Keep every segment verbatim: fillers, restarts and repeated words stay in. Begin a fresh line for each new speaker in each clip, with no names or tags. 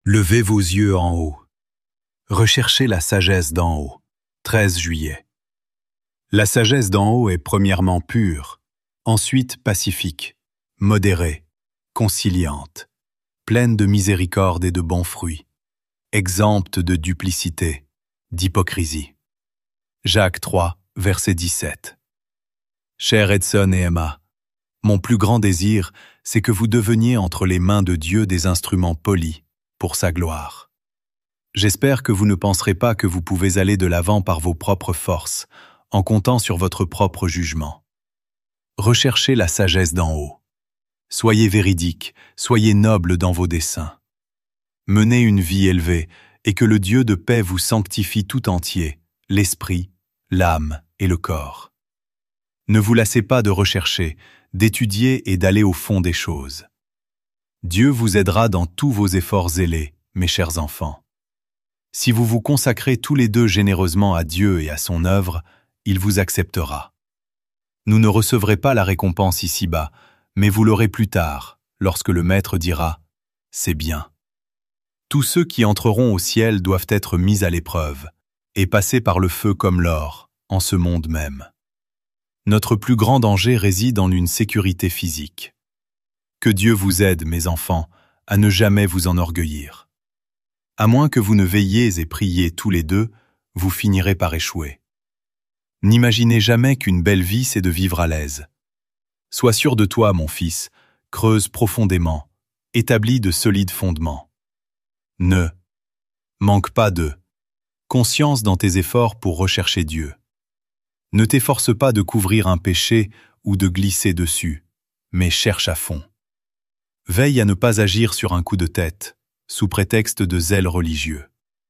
Levez vos yeux en haut. Recherchez la sagesse d'en haut. treize juillet. La sagesse d'en haut est premièrement pure, ensuite pacifique, modérée, conciliante, pleine de miséricorde et de bons fruits, exempte de duplicité, d'hypocrisie. Jacques trois, verset dix-sept. Cher Edson et Emma, mon plus grand désir, c'est que vous deveniez entre les mains de Dieu des instruments polis pour sa gloire. J'espère que vous ne penserez pas que vous pouvez aller de l'avant par vos propres forces, en comptant sur votre propre jugement. Recherchez la sagesse d'en haut. Soyez véridique, soyez noble dans vos desseins. Menez une vie élevée, et que le Dieu de paix vous sanctifie tout entier, l'esprit, l'âme et le corps. Ne vous lassez pas de rechercher, d'étudier et d'aller au fond des choses. Dieu vous aidera dans tous vos efforts zélés, mes chers enfants. Si vous vous consacrez tous les deux généreusement à Dieu et à son œuvre, il vous acceptera. Vous ne recevrez pas la récompense ici-bas, mais vous l'aurez plus tard, lorsque le Maître dira « C'est bien ». Tous ceux qui entreront au ciel doivent être mis à l'épreuve, et passer par le feu comme l'or, en ce monde même. Notre plus grand danger réside en une sécurité physique. Que Dieu vous aide, mes enfants, à ne jamais vous enorgueillir. À moins que vous ne veilliez et priez tous les deux, vous finirez par échouer. N'imaginez jamais qu'une belle vie, c'est de vivre à l'aise. Sois sûr de toi, mon fils, creuse profondément, établis de solides fondements. Ne manque pas de conscience dans tes efforts pour rechercher Dieu. Ne t'efforce pas de couvrir un péché ou de glisser dessus, mais cherche à fond. Veille à ne pas agir sur un coup de tête, sous prétexte de zèle religieux.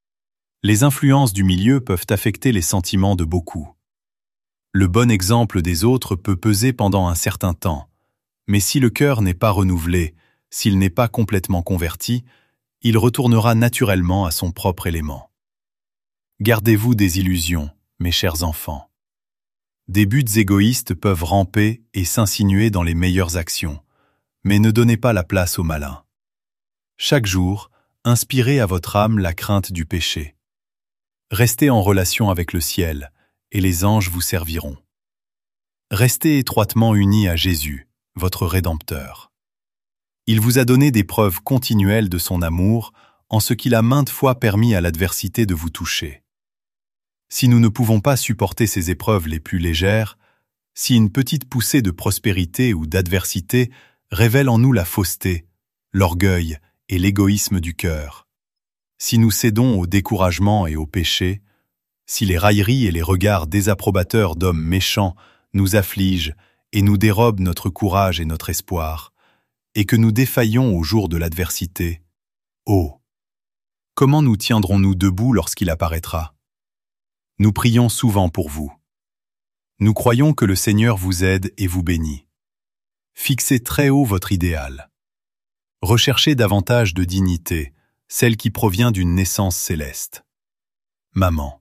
Les influences du milieu peuvent affecter les sentiments de beaucoup. Le bon exemple des autres peut peser pendant un certain temps, mais si le cœur n'est pas renouvelé, s'il n'est pas complètement converti, il retournera naturellement à son propre élément. Gardez-vous des illusions, mes chers enfants. Des buts égoïstes peuvent ramper et s'insinuer dans les meilleures actions, mais ne donnez pas la place au malin. Chaque jour, inspirez à votre âme la crainte du péché. Restez en relation avec le ciel, et les anges vous serviront. Restez étroitement unis à Jésus, votre Rédempteur. Il vous a donné des preuves continuelles de son amour, en ce qu'il a maintes fois permis à l'adversité de vous toucher. Si nous ne pouvons pas supporter ces épreuves les plus légères, si une petite poussée de prospérité ou d'adversité révèle en nous la fausseté, l'orgueil et l'égoïsme du cœur, si nous cédons au découragement et au péché, si les railleries et les regards désapprobateurs d'hommes méchants nous affligent et nous dérobent notre courage et notre espoir, et que nous défaillons au jour de l'adversité, oh, comment nous tiendrons-nous debout lorsqu'il apparaîtra? Nous prions souvent pour vous. Nous croyons que le Seigneur vous aide et vous bénit. Fixez très haut votre idéal. Recherchez davantage de dignité, celle qui provient d'une naissance céleste. Maman.